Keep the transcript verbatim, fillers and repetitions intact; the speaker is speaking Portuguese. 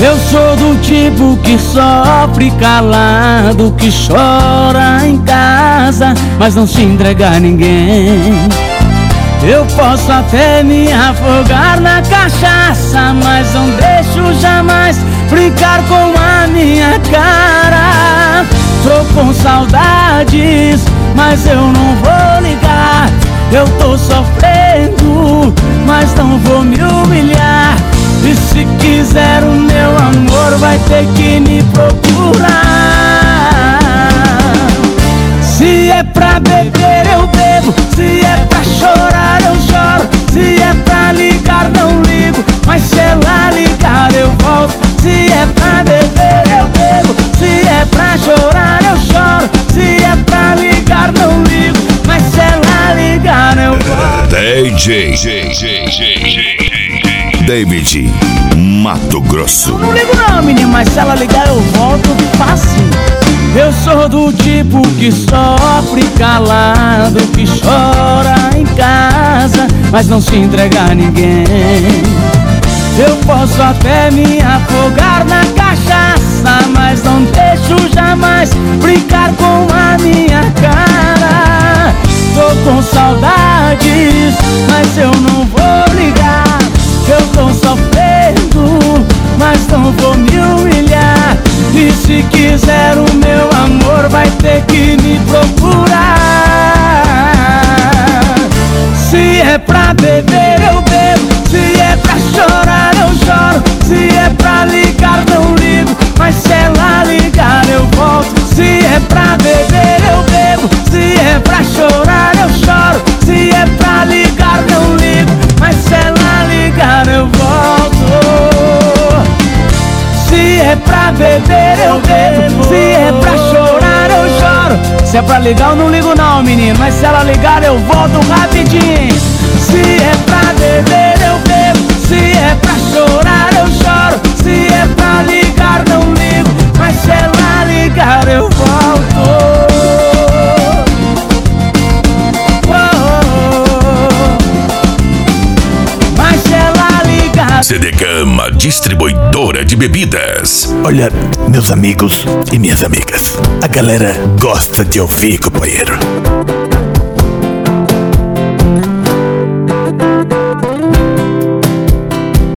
Eu sou do tipo que sofre calado, que chora em casa, mas não se entrega a ninguém. Eu posso até me afogar na cachaça, mas não deixo jamais brincar com a minha cara. Tô com saudades, mas eu não vou ligar. Eu tô sofrendo, mas não vou me humilhar. E se quiser o meu amor, vai ter que me procurar. Se é pra beber eu bebo, se é pra chorar eu choro, se é pra ligar não ligo, mas se ela ligar eu volto. Se é pra beber eu bebo, se é pra chorar eu choro, se é pra ligar não ligo, mas se ela ligar eu volto. D J David Mato Grosso. Eu não ligo não, menino, mas se ela ligar eu volto fácil. Eu sou do tipo que sofre calado, que chora em casa, mas não se entrega a ninguém. Eu posso até me afogar na cachaça, mas não deixo jamais brincar com a minha cara. Tô com saudades, mas eu não vou ligar. Eu tô sofrendo, mas não vou me humilhar. E se quiser o meu amor, vai ter que me procurar. Se é pra beber eu bebo, se é pra chorar eu choro, se é pra ligar não ligo, mas se ela ligar eu volto. Se é pra beber eu bebo, se é pra chorar eu choro, se é pra ligar não ligo, mas se ela ligar eu volto. Se é pra beber eu bebo, se é pra chorar eu choro, se é pra ligar eu não ligo não, menino, mas se ela ligar eu volto rapidinho. Se é pra beber eu bebo, se é pra chorar eu choro, se é pra ligar não ligo, mas se ela ligar eu volto. C D Gama, distribuidora de bebidas. Olha, meus amigos e minhas amigas, a galera gosta de ouvir, companheiro.